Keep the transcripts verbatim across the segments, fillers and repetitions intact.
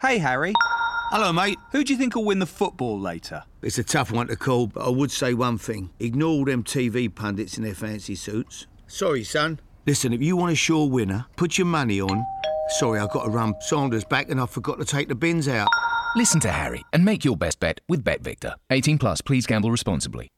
Hey, Harry. Hello, mate. Who do you think will win the football later? It's a tough one to call, but I would say one thing. Ignore all them T V pundits in their fancy suits. Sorry, son. Listen, if you want a sure winner, put your money on... Sorry, I've got to run. Sanders back and I forgot to take the bins out. Listen to Harry and make your best bet with BetVictor. eighteen plus, please gamble responsibly.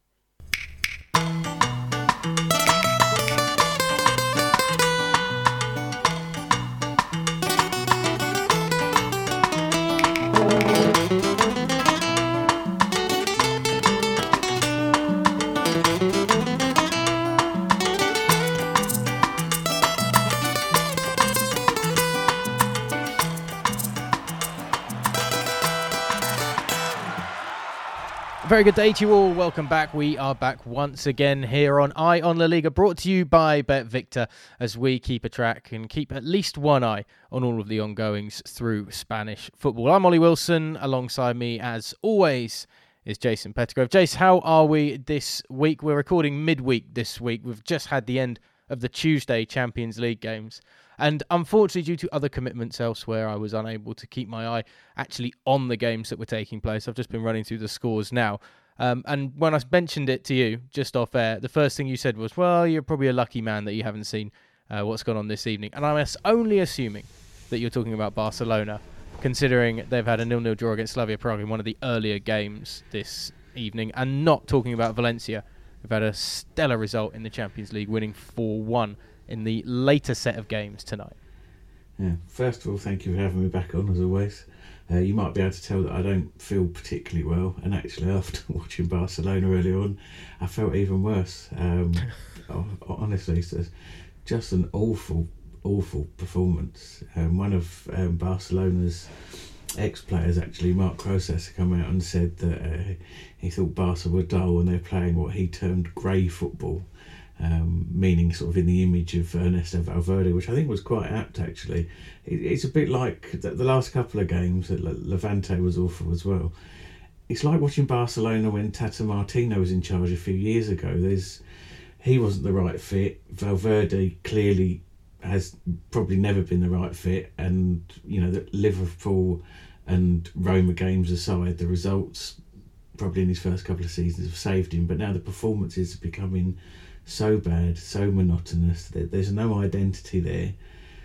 Very good day to you all. Welcome back. We are back once again here on Eye on La Liga, brought to you by BetVictor, as we keep a track and keep at least one eye on all of the ongoings through Spanish football. I'm Ollie Wilson. Alongside me, as always, is Jason Pettigrove. Jace, how are we this week? We're recording midweek this week. We've just had the end of the Tuesday Champions League games. And unfortunately, due to other commitments elsewhere, I was unable to keep my eye actually on the games that were taking place. I've just been running through the scores now. Um, and when I mentioned it to you, just off air, the first thing you said was, well, you're probably a lucky man that you haven't seen uh, what's gone on this evening. And I'm only assuming that you're talking about Barcelona, considering they've had a nil-nil draw against Slavia Prague in one of the earlier games this evening, and not talking about Valencia, who've had a stellar result in the Champions League, winning four one in the later set of games tonight. Yeah. First of all, thank you for having me back on, as always. Uh, you might be able to tell that I don't feel particularly well, and actually after watching Barcelona earlier on, I felt even worse. Um, honestly, so just an awful, awful performance. Um, one of um, Barcelona's ex-players, actually, Marc Crosas, come out and said that uh, he thought Barca were dull and they're playing what he termed grey football. Um, meaning sort of in the image of Ernesto Valverde, which I think was quite apt, actually. It, it's a bit like the, the last couple of games that Le- Levante was awful as well. It's like watching Barcelona when Tata Martino was in charge a few years ago. There's he wasn't the right fit. Valverde clearly has probably never been the right fit, and you know that Liverpool and Roma games aside, the results probably in his first couple of seasons have saved him, but now the performances are becoming so bad, so monotonous, that there's no identity there.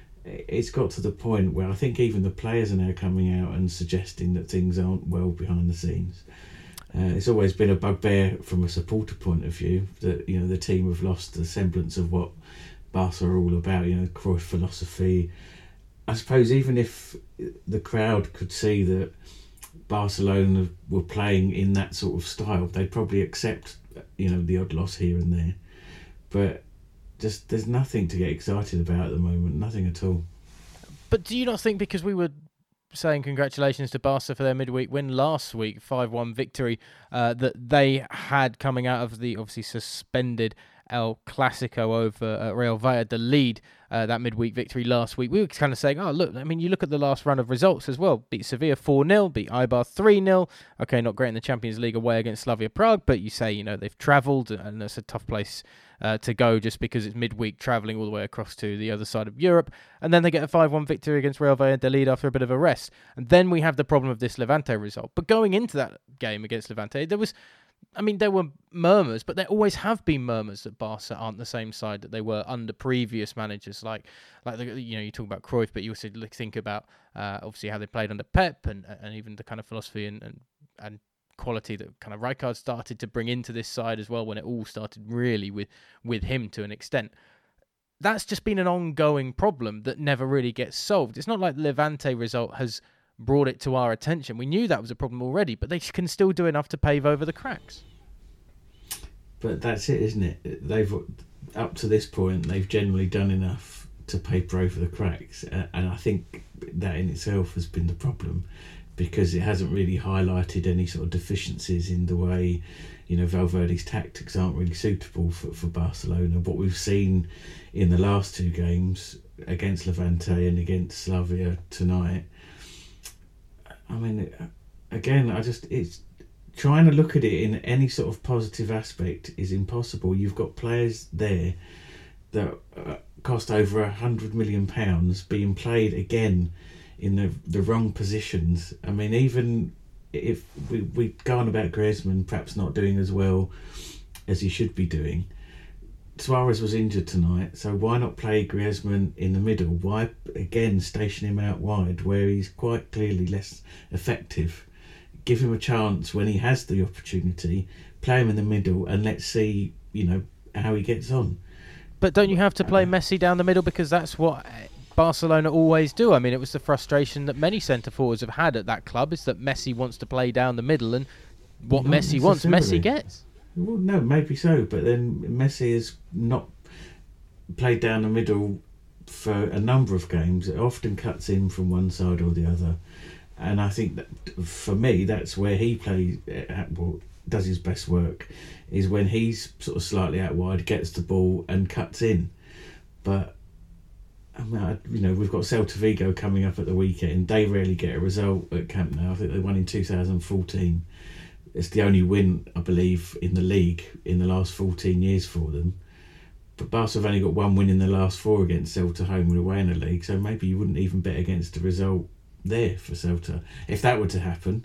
It's got to the point where I think even the players are now coming out and suggesting that things aren't well behind the scenes. Uh, it's always been a bugbear from a supporter point of view that, you know, the team have lost the semblance of what Barca are all about, you know, Cruyff philosophy. I suppose even if the crowd could see that Barcelona were playing in that sort of style, they'd probably accept, you know, the odd loss here and there. But just there's nothing to get excited about at the moment, nothing at all. But do you not think, because we were saying congratulations to Barca for their midweek win last week, five one victory, uh, that they had coming out of the obviously suspended El Clasico over uh, Real Valladolid, uh, that midweek victory last week, we were kind of saying, oh, look, I mean, you look at the last run of results as well. Beat Sevilla four nil, beat Eibar three nil. Okay, not great in the Champions League away against Slavia Prague, but you say, you know, they've travelled, and it's a tough place Uh, to go just because it's midweek, travelling all the way across to the other side of Europe. And then they get a five one victory against Real Valladolid after a bit of a rest. And then we have the problem of this Levante result. But going into that game against Levante, there was, I mean, there were murmurs, but there always have been murmurs that Barca aren't the same side that they were under previous managers. Like, like the, you know, you talk about Cruyff, but you also think about uh, obviously how they played under Pep, and and even the kind of philosophy and and, and quality that kind of Rijkaard started to bring into this side as well, when it all started really with with him to an extent. That's just been an ongoing problem that never really gets solved. It's not like the Levante result has brought it to our attention. We knew that was a problem already, but they can still do enough to pave over the cracks. But that's it, isn't it? They've, up to this point, they've generally done enough to paper over the cracks, and I think that in itself has been the problem, because it hasn't really highlighted any sort of deficiencies in the way, you know, Valverde's tactics aren't really suitable for, for Barcelona. What we've seen in the last two games against Levante and against Slavia tonight, I mean, again, I just, it's trying to look at it in any sort of positive aspect is impossible. You've got players there that uh, cost over a hundred million pounds being played again in the the wrong positions. I mean, even if we we go on about Griezmann perhaps not doing as well as he should be doing, Suarez was injured tonight, so why not play Griezmann in the middle? Why again station him out wide where he's quite clearly less effective? Give him a chance when he has the opportunity. Play him in the middle and let's see, you know, how he gets on. But don't you have to play Messi down the middle, because that's what Barcelona always do? I mean, it was the frustration that many centre forwards have had at that club, is that Messi wants to play down the middle, and what Not Messi wants, Messi gets. Well, no, maybe so, but then Messi has not played down the middle for a number of games. It often cuts in from one side or the other, and I think that for me, that's where he plays. Well, does his best work is when he's sort of slightly out wide, gets the ball and cuts in. But I mean, I, you know, we've got Celta Vigo coming up at the weekend. They rarely get a result at Camp Nou. I think they won in two thousand fourteen. It's the only win, I believe, in the league in the last fourteen years for them. But Barca have only got one win in the last four against Celta home and away in the league, so maybe you wouldn't even bet against the result there for Celta. If that were to happen,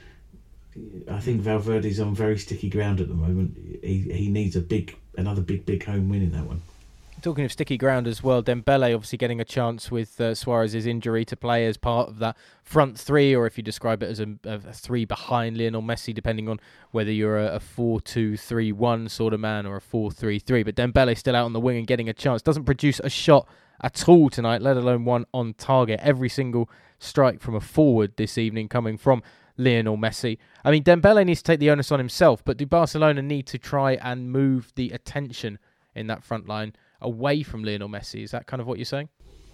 I think Valverde's on very sticky ground at the moment. He he needs a big, another big, big home win in that one. Talking of sticky ground as well, Dembele obviously getting a chance with uh, Suarez's injury to play as part of that front three, or if you describe it as a, a three behind Lionel Messi, depending on whether you're a, a four two three one sort of man or a four three three. But Dembele still out on the wing and getting a chance. Doesn't produce a shot at all tonight, let alone one on target. Every single strike from a forward this evening coming from Lionel Messi. I mean, Dembele needs to take the onus on himself, but do Barcelona need to try and move the attention in that front line away from Lionel Messi? Is that kind of what you're saying?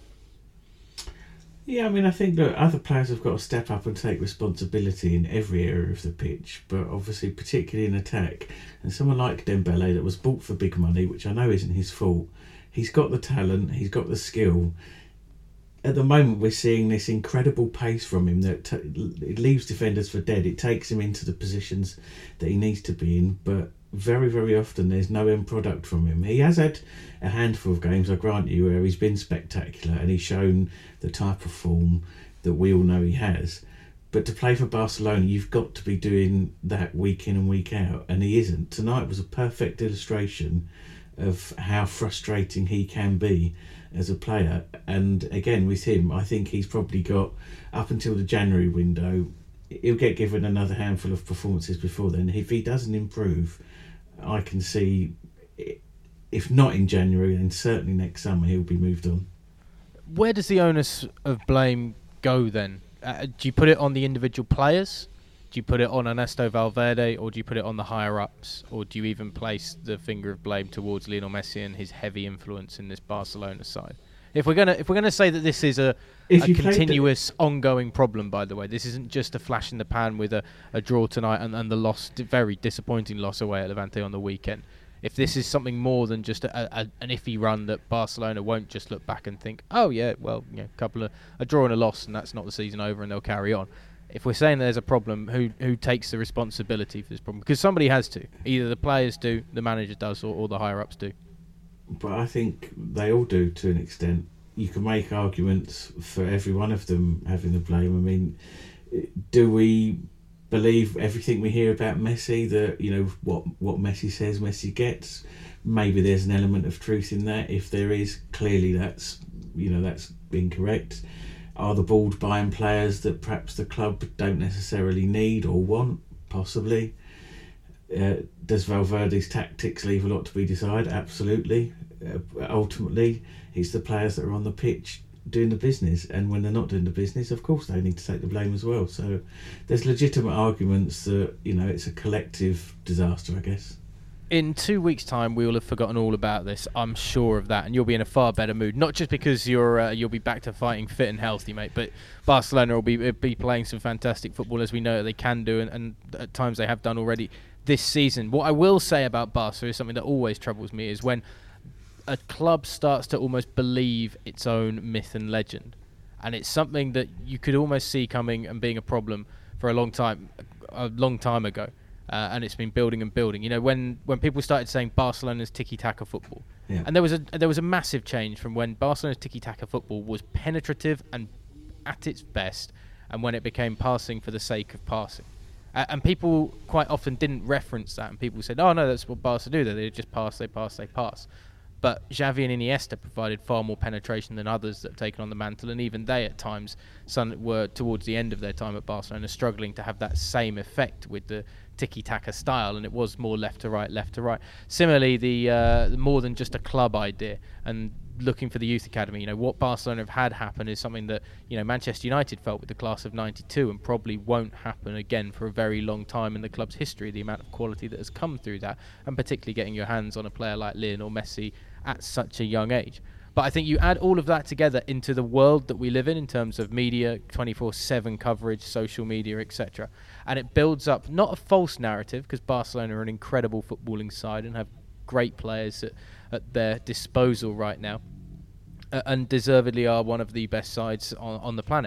Yeah, I mean, I think that other players have got to step up and take responsibility in every area of the pitch, but obviously particularly in attack. And someone like Dembele that was bought for big money, which I know isn't his fault, he's got the talent, he's got the skill. At the moment, we're seeing this incredible pace from him that t- it leaves defenders for dead. It takes him into the positions that he needs to be in, but very, very often there's no end product from him. He has had a handful of games, I grant you, where he's been spectacular and he's shown the type of form that we all know he has. But to play for Barcelona, you've got to be doing that week in and week out, and he isn't. Tonight was a perfect illustration of how frustrating he can be as a player. And again, with him, I think he's probably got up until the January window. He'll get given another handful of performances before then. If he doesn't improve, I can see, if not in January, then certainly next summer he'll be moved on. Where does the onus of blame go then? Uh, do you put it on the individual players? Do you put it on Ernesto Valverde, or do you put it on the higher-ups? Or do you even place the finger of blame towards Lionel Messi and his heavy influence in this Barcelona side? If we're gonna if we're gonna say that this is a, a continuous, the... ongoing problem, by the way, this isn't just a flash in the pan with a, a draw tonight and, and the loss, very disappointing loss away at Levante on the weekend. If this is something more than just a, a, an iffy run that Barcelona won't just look back and think, oh yeah, well, you know, a couple of a draw and a loss, and that's not the season over, and they'll carry on. If we're saying there's a problem, who who takes the responsibility for this problem? Because somebody has to. Either the players do, the manager does, or, or the higher-ups do. But I think they all do to an extent. You can make arguments for every one of them having the blame. I mean, do we believe everything we hear about Messi, that, you know, what, what Messi says Messi gets? Maybe there's an element of truth in that. If there is, clearly that's, you know, that's incorrect. Are the balled buying players that perhaps the club don't necessarily need or want? Possibly. Uh, does Valverde's tactics leave a lot to be desired? Absolutely. Uh, ultimately, it's the players that are on the pitch doing the business, and when they're not doing the business, of course they need to take the blame as well. So there's legitimate arguments that, you know, it's a collective disaster, I guess. In two weeks' time, we will have forgotten all about this. I'm sure of that, and you'll be in a far better mood. Not just because you're uh, you'll be back to fighting fit and healthy, mate, but Barcelona will be be playing some fantastic football, as we know they can do, and, and at times they have done already this season. What I will say about Barca is something that always troubles me, is when a club starts to almost believe its own myth and legend, and it's something that you could almost see coming and being a problem for a long time, a long time ago. Uh, and it's been building and building. You know, when, when people started saying Barcelona's tiki-taka football, yeah. and there was a there was a massive change from when Barcelona's tiki-taka football was penetrative and at its best and when it became passing for the sake of passing. Uh, and people quite often didn't reference that, and people said, oh no, that's what Barca do, they just pass, they pass, they pass. But Xavi and Iniesta provided far more penetration than others that have taken on the mantle, and even they at times some were towards the end of their time at Barcelona struggling to have that same effect with the tiki-taka style, and it was more left to right, left to right. Similarly, the uh, more than just a club idea, and looking for the youth academy, you know, what Barcelona have had happen is something that, you know, Manchester United felt with the class of ninety-two and probably won't happen again for a very long time in the club's history, the amount of quality that has come through that, and particularly getting your hands on a player like Lionel Messi at such a young age. But I think you add all of that together into the world that we live in in terms of media, twenty-four seven coverage, social media, et cetera. And it builds up not a false narrative, because Barcelona are an incredible footballing side and have great players at, at their disposal right now, uh, and deservedly are one of the best sides on, on the planet.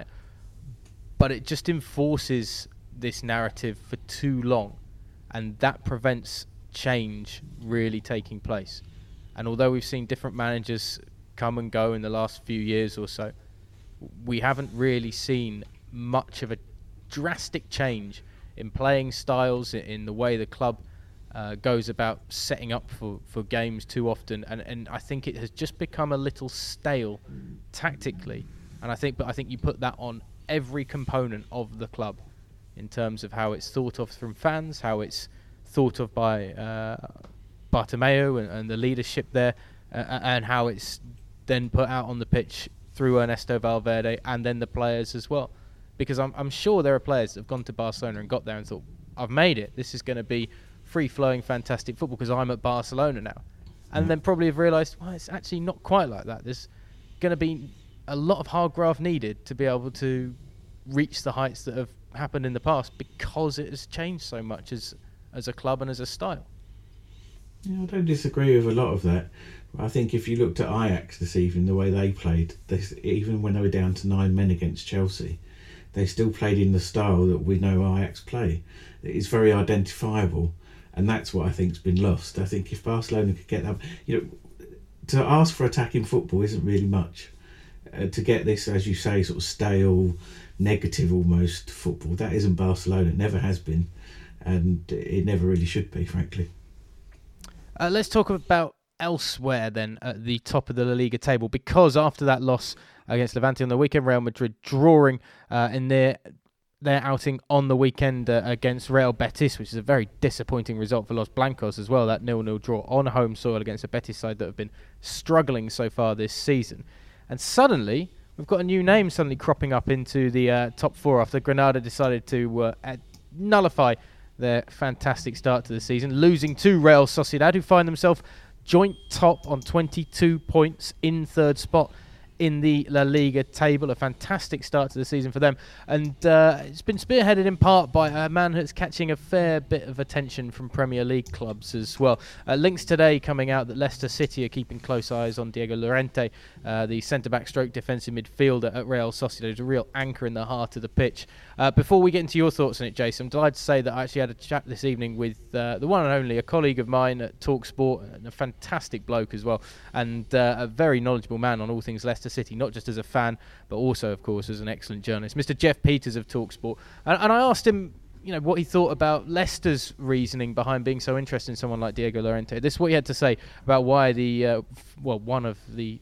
But it just enforces this narrative for too long, and that prevents change really taking place. And although we've seen different managers come and go in the last few years or so, we haven't really seen much of a drastic change in playing styles, in the way the club uh, goes about setting up for, for games too often. And, and I think it has just become a little stale tactically. And I think, but I think you put that on every component of the club in terms of how it's thought of from fans, how it's thought of by uh, Bartomeu and, and the leadership there, uh, and how it's then put out on the pitch through Ernesto Valverde and then the players as well. Because I'm, I'm sure there are players that have gone to Barcelona and got there and thought, I've made it. This is going to be free-flowing, fantastic football because I'm at Barcelona now. And mm. then probably have realised, well, it's actually not quite like that. There's going to be a lot of hard graft needed to be able to reach the heights that have happened in the past because it has changed so much as as a club and as a style. Yeah, I don't disagree with a lot of that. I think if you looked at Ajax this evening, the way they played, they, even when they were down to nine men against Chelsea, they still played in the style that we know Ajax play. It's very identifiable, and that's what I think's been lost. I think if Barcelona could get up, you know, to ask for attacking football isn't really much. Uh, to get this, as you say, sort of stale, negative almost football, that isn't Barcelona. It never has been, and it never really should be, frankly. Uh, let's talk about elsewhere then at the top of the La Liga table, because after that loss against Levante on the weekend, Real Madrid drawing uh, in their their outing on the weekend uh, against Real Betis, which is a very disappointing result for Los Blancos as well, that nil nil draw on home soil against a Betis side that have been struggling so far this season. And suddenly, we've got a new name suddenly cropping up into the uh, top four after Granada decided to uh, nullify their fantastic start to the season, losing to Real Sociedad, who find themselves joint top on twenty-two points in third spot in the La Liga table. A fantastic start to the season for them. And uh, it's been spearheaded in part by a man who's catching a fair bit of attention from Premier League clubs as well. Uh, links today coming out that Leicester City are keeping close eyes on Diego Llorente, uh, the centre-back stroke defensive midfielder at Real Sociedad, who's a real anchor in the heart of the pitch. Uh, before we get into your thoughts on it, Jason, I'm delighted to say that I actually had a chat this evening with uh, the one and only, a colleague of mine at TalkSport, and a fantastic bloke as well, and uh, a very knowledgeable man on all things Leicester City, not just as a fan, but also, of course, as an excellent journalist, Mister Jeff Peters of TalkSport. And, and I asked him, you know, what he thought about Leicester's reasoning behind being so interested in someone like Diego Llorente. This is what he had to say about why the, uh, well, one of the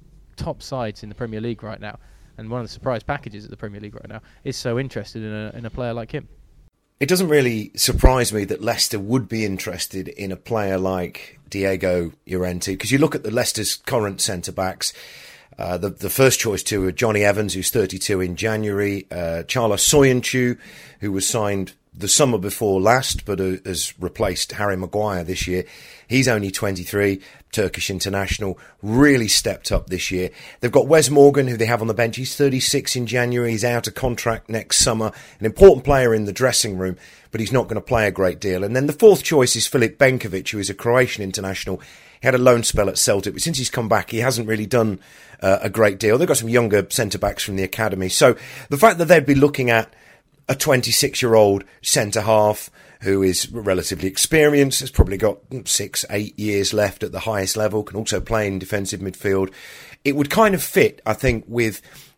top sides in the Premier League right now, and one of the surprise packages at the Premier League right now, is so interested in a, in a player like him. It doesn't really surprise me that Leicester would be interested in a player like Diego Llorente, because you look at the Leicester's current centre-backs, uh, the, the first choice two are Johnny Evans, who's thirty-two in January, uh, Charles Soyuncu, who was signed the summer before last, but uh, has replaced Harry Maguire this year. He's only twenty-three, Turkish international, really stepped up this year. They've got Wes Morgan, who they have on the bench. He's thirty-six in January. He's out of contract next summer. An important player in the dressing room, but he's not going to play a great deal. And then the fourth choice is Filip Benkovic, who is a Croatian international. He had a loan spell at Celtic, but since he's come back, he hasn't really done uh, a great deal. They've got some younger centre-backs from the academy. So the fact that they'd be looking at a twenty-six-year-old centre-half who is relatively experienced, has probably got six, eight years left at the highest level, can also play in defensive midfield. It would kind of fit, I think, with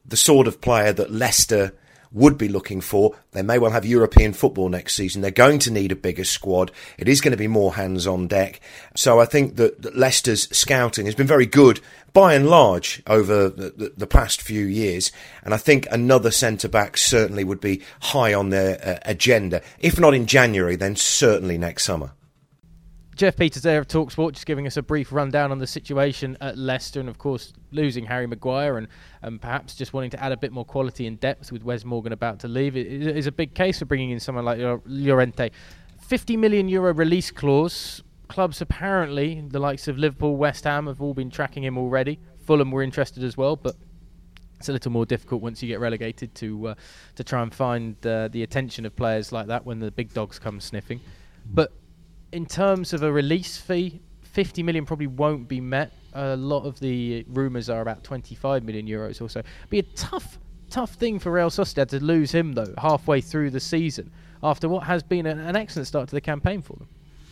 the sort of player that Leicester would be looking for. They may well have European football next season. They're going to need a bigger squad. It is going to be more hands on deck. So I think that, that Leicester's scouting has been very good by and large over the, the, the past few years. And I think another centre-back certainly would be high on their uh, agenda. If not in January, then certainly next summer. Jeff Peters there of TalkSport, just giving us a brief rundown on the situation at Leicester, and of course losing Harry Maguire and, and perhaps just wanting to add a bit more quality and depth with Wes Morgan about to leave. It is a big case for bringing in someone like Llorente. fifty million euro release clause. Clubs apparently, the likes of Liverpool, West Ham, have all been tracking him already. Fulham were interested as well, but it's a little more difficult once you get relegated to uh, to try and find uh, the attention of players like that when the big dogs come sniffing. But in terms of a release fee, fifty million probably won't be met. A lot of the rumours are about twenty-five million euros or so. Be a tough, tough thing for Real Sociedad to lose him, though, halfway through the season, after what has been an, an excellent start to the campaign for them.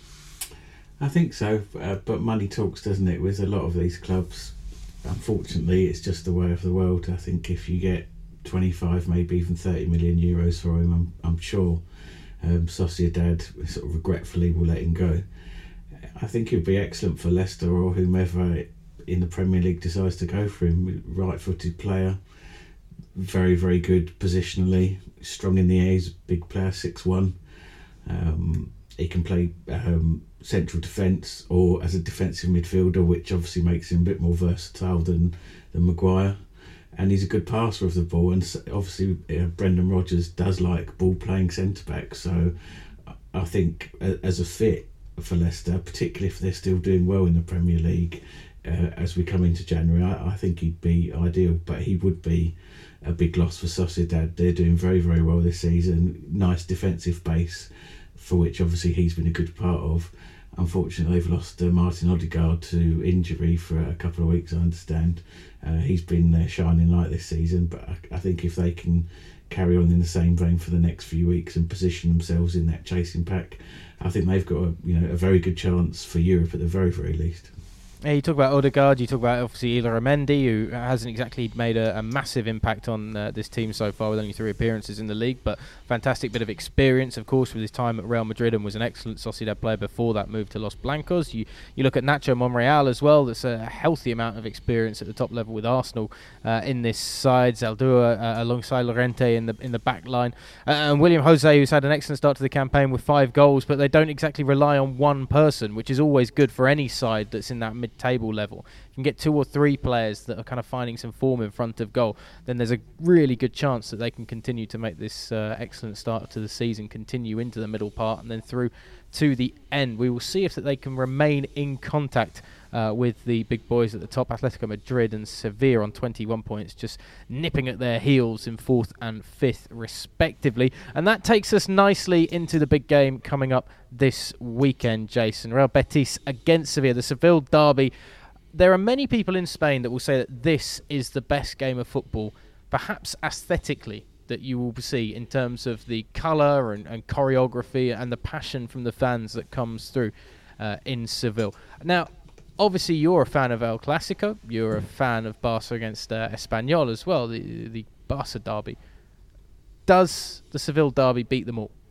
I think so, uh, but money talks, doesn't it, with a lot of these clubs. Unfortunately, it's just the way of the world. I think if you get twenty-five, maybe even thirty million euros for him, I'm, I'm sure Um, Sociedad sort of regretfully will let him go. I think it would be excellent for Leicester or whomever in the Premier League decides to go for him. Right-footed player, very, very good positionally, strong in the air, he's a big player, six one. Um, he can play um, central defence or as a defensive midfielder, which obviously makes him a bit more versatile than, than Maguire. And he's a good passer of the ball, and obviously uh, Brendan Rodgers does like ball-playing centre-back, so I think uh, as a fit for Leicester, particularly if they're still doing well in the Premier League uh, as we come into January, I, I think he'd be ideal, but he would be a big loss for Sociedad. They're doing very, very well this season, nice defensive base, for which obviously he's been a good part of. Unfortunately, they've lost uh, Martin Odegaard to injury for a couple of weeks, I understand. Uh, he's been their shining light this season, but I, I think if they can carry on in the same vein for the next few weeks and position themselves in that chasing pack, I think they've got a, you know, a very good chance for Europe at the very, very least. Yeah, you talk about Odegaard, you talk about obviously Illarramendi, who hasn't exactly made a, a massive impact on uh, this team so far with only three appearances in the league, but fantastic bit of experience, of course, with his time at Real Madrid, and was an excellent Sociedad player before that move to Los Blancos. You you look at Nacho Monreal as well, that's a healthy amount of experience at the top level with Arsenal uh, in this side. Zaldua uh, alongside Llorente in the in the back line. Uh, and William Jose, who's had an excellent start to the campaign with five goals, but they don't exactly rely on one person, which is always good for any side that's in that mid table level. You can get two or three players that are kind of finding some form in front of goal, then there's a really good chance that they can continue to make this uh, excellent start to the season continue into the middle part and then through to the end. We will see if that they can remain in contact uh, with the big boys at the top, Atletico Madrid and Sevilla on twenty-one points, just nipping at their heels in fourth and fifth respectively. And that takes us nicely into the big game coming up this weekend, Jason. Real Betis against Sevilla, the Seville derby. There are many people in Spain that will say that this is the best game of football, perhaps aesthetically, that you will see in terms of the colour and, and choreography and the passion from the fans that comes through uh, in Seville. Now, obviously you're a fan of El Clásico, you're a fan of Barca against uh, Espanyol as well, the, the Barca derby. Does the Seville derby beat them all?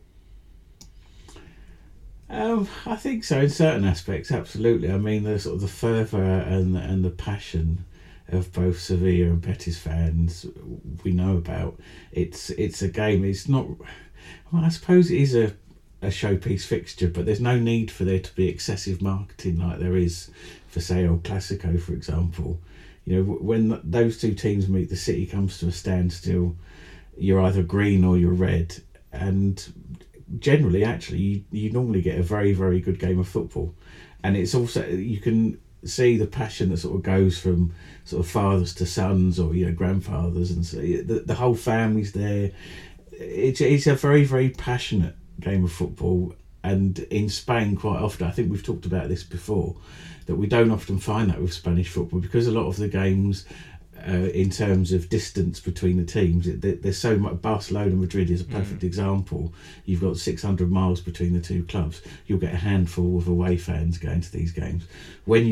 Um, I think so in certain aspects, absolutely. I mean, the sort of the fervour and and the passion of both Sevilla and Betis fans we know about. It's it's a game. It's not. Well, I suppose it is a a showpiece fixture, but there's no need for there to be excessive marketing like there is for, say, El Clásico, for example. You know, when those two teams meet, the city comes to a standstill. You're either green or you're red, and generally, actually, you, you normally get a very, very good game of football. And it's also, you can see the passion that sort of goes from sort of fathers to sons or, you know, grandfathers, and so the, the whole family's there. It's, it's a very, very passionate game of football. And in Spain, quite often, I think we've talked about this before, that we don't often find that with Spanish football, because a lot of the games, Uh, in terms of distance between the teams, it, there's so much. Barcelona Madrid is a perfect mm. example. You've got six hundred miles between the two clubs. You'll get a handful of away fans going to these games. When you get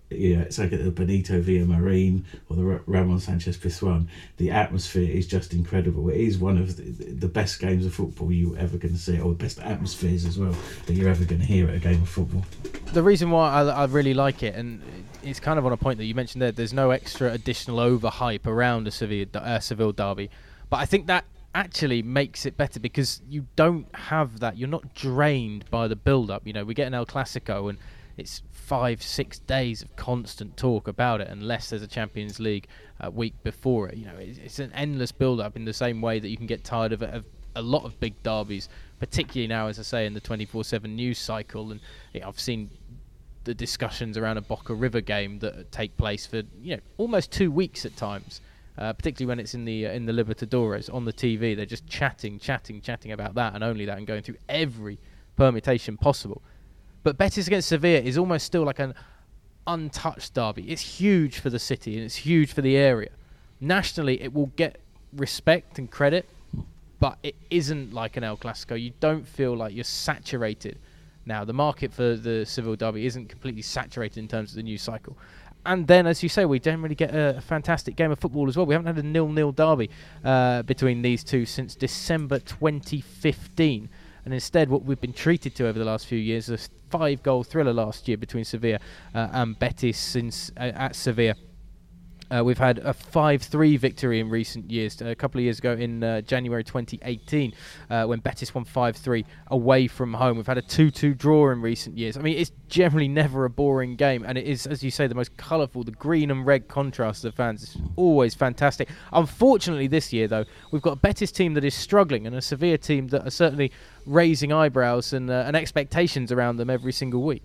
yeah, it's like at the Benito Villamarín or the Ramon Sanchez Pizjuán. The atmosphere is just incredible. It is one of the, the best games of football you're ever going to see, or the best atmospheres as well that you're ever going to hear at a game of football. The reason why I, I really like it, and it's kind of on a point that you mentioned there, there's no extra additional overhype around a Seville, uh, Seville derby, but I think that actually makes it better because you don't have that. You're not drained by the build-up. You know, we get an El Clasico and it's five, six days of constant talk about it, unless there's a Champions League uh, week before it. You know, it's, it's an endless build-up in the same way that you can get tired of, of a lot of big derbies, particularly now, as I say, in the twenty-four seven news cycle. And you know, I've seen the discussions around a Boca River game that take place for you know almost two weeks at times. Uh, particularly when it's in the uh, in the Libertadores on the T V, they're just chatting, chatting, chatting about that and only that, and going through every permutation possible. But Betis against Sevilla is almost still like an untouched derby. It's huge for the city and it's huge for the area. Nationally, it will get respect and credit, but it isn't like an El Clasico. You don't feel like you're saturated. Now, the market for the Seville derby isn't completely saturated in terms of the news cycle. And then, as you say, we generally get a, a fantastic game of football as well. We haven't had a nil-nil derby uh, between these two since December twenty fifteen. And instead, what we've been treated to over the last few years is a five-goal thriller last year between Sevilla uh, and Betis since, uh, at Sevilla. Uh, we've had a five three victory in recent years. A couple of years ago in uh, January twenty eighteen, uh, when Betis won five three away from home. We've had a two two draw in recent years. I mean, it's generally never a boring game, and it is, as you say, the most colourful. The green and red contrast of the fans is always fantastic. Unfortunately, this year, though, we've got a Betis team that is struggling and a Sevilla team that are certainly raising eyebrows and, uh, and expectations around them every single week.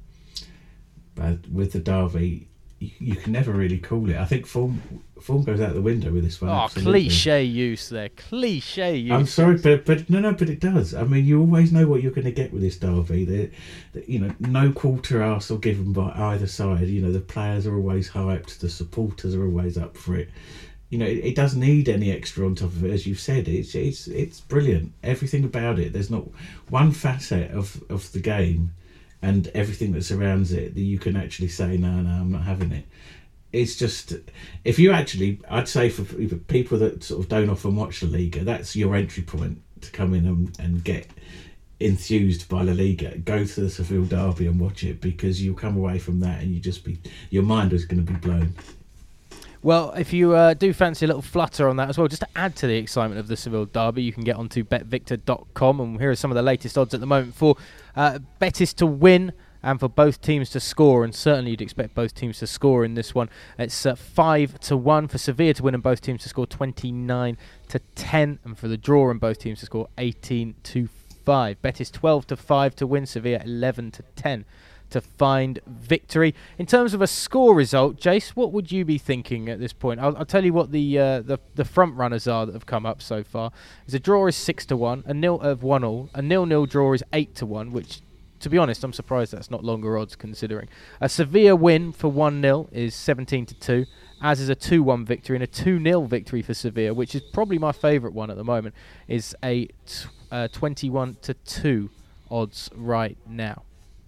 But with the derby, You, you can never really call it. I think form form goes out the window with this one. Oh, absolutely. cliche use there. Cliche use. I'm sorry, but but no, no, but it does. I mean, you always know what you're going to get with this derby. The, the, you know, no quarter arse or given by either side. You know, the players are always hyped. The supporters are always up for it. You know, it, it doesn't need any extra on top of it, as you've said. It's it's it's brilliant. Everything about it. There's not one facet of of the game and everything that surrounds it that you can actually say, no, no, I'm not having it. It's just, if you actually, I'd say for people that sort of don't often watch La Liga, that's your entry point to come in and, and get enthused by La Liga. Go to the Seville derby and watch it, because you'll come away from that and you just be, your mind is going to be blown. Well, if you uh, do fancy a little flutter on that as well, just to add to the excitement of the Seville derby, you can get onto bet victor dot com, and here are some of the latest odds at the moment for uh, Betis to win and for both teams to score, and certainly you'd expect both teams to score in this one. It's uh, five to one for Sevilla to win and both teams to score twenty-nine to ten, and for the draw and both teams to score eighteen to five. Betis twelve to five to win, Sevilla eleven to ten to find victory. In terms of a score result, Jace, what would you be thinking at this point? I'll, I'll tell you what the, uh, the the front runners are that have come up so far. Is a draw is six to one, a nil of one all, a nil nil draw is eight to one, which, to be honest, I'm surprised that's not longer odds considering. A Sevilla win for one nil is seventeen to two, as is a two one victory, and a two nil victory for Sevilla, which is probably my favourite one at the moment, is a t- uh, twenty-one to two odds right now.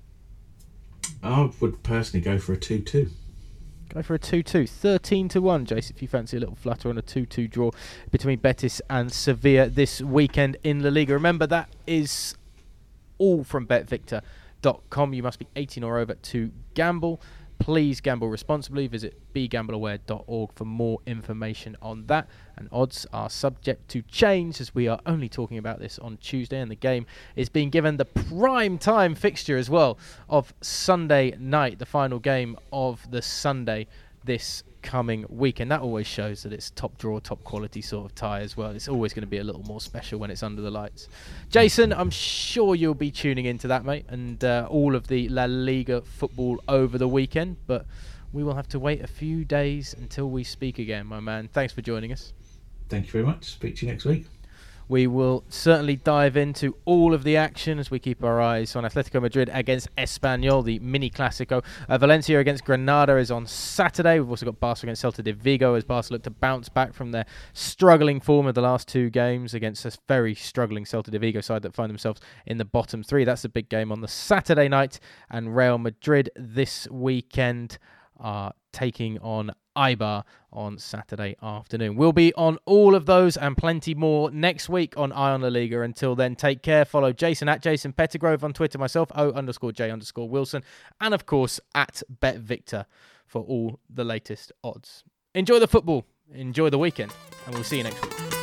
I would personally go for a two two. Go for a two two. thirteen to one, Jace, if you fancy a little flutter on a two two draw between Betis and Sevilla this weekend in La Liga. Remember, that is all from bet victor dot com. You must be eighteen or over to gamble. Please gamble responsibly. Visit be gamble aware dot org for more information on that. And odds are subject to change, as we are only talking about this on Tuesday, and the game is being given the prime time fixture as well of Sunday night, the final game of the Sunday this coming week. And that always shows that it's top draw, top quality sort of tie as well. It's always going to be a little more special when it's under the lights. Jason, I'm sure you'll be tuning into that, mate, and uh, all of the La Liga football over the weekend, but we will have to wait a few days until we speak again, my man. Thanks for joining us. Thank you very much. Speak to you next week. We will certainly dive into all of the action as we keep our eyes on Atletico Madrid against Espanyol, the mini Clásico. Uh, Valencia against Granada is on Saturday. We've also got Barca against Celta de Vigo, as Barca look to bounce back from their struggling form of the last two games against a very struggling Celta de Vigo side that find themselves in the bottom three. That's a big game on the Saturday night. And Real Madrid this weekend are taking on Eibar on Saturday afternoon. We'll be on all of those and plenty more next week on Eye on La Liga. Until then, take care. Follow Jason at Jason Pettigrove on Twitter, myself, O underscore J underscore Wilson, and of course at BetVictor for all the latest odds. Enjoy the football, enjoy the weekend, and we'll see you next week.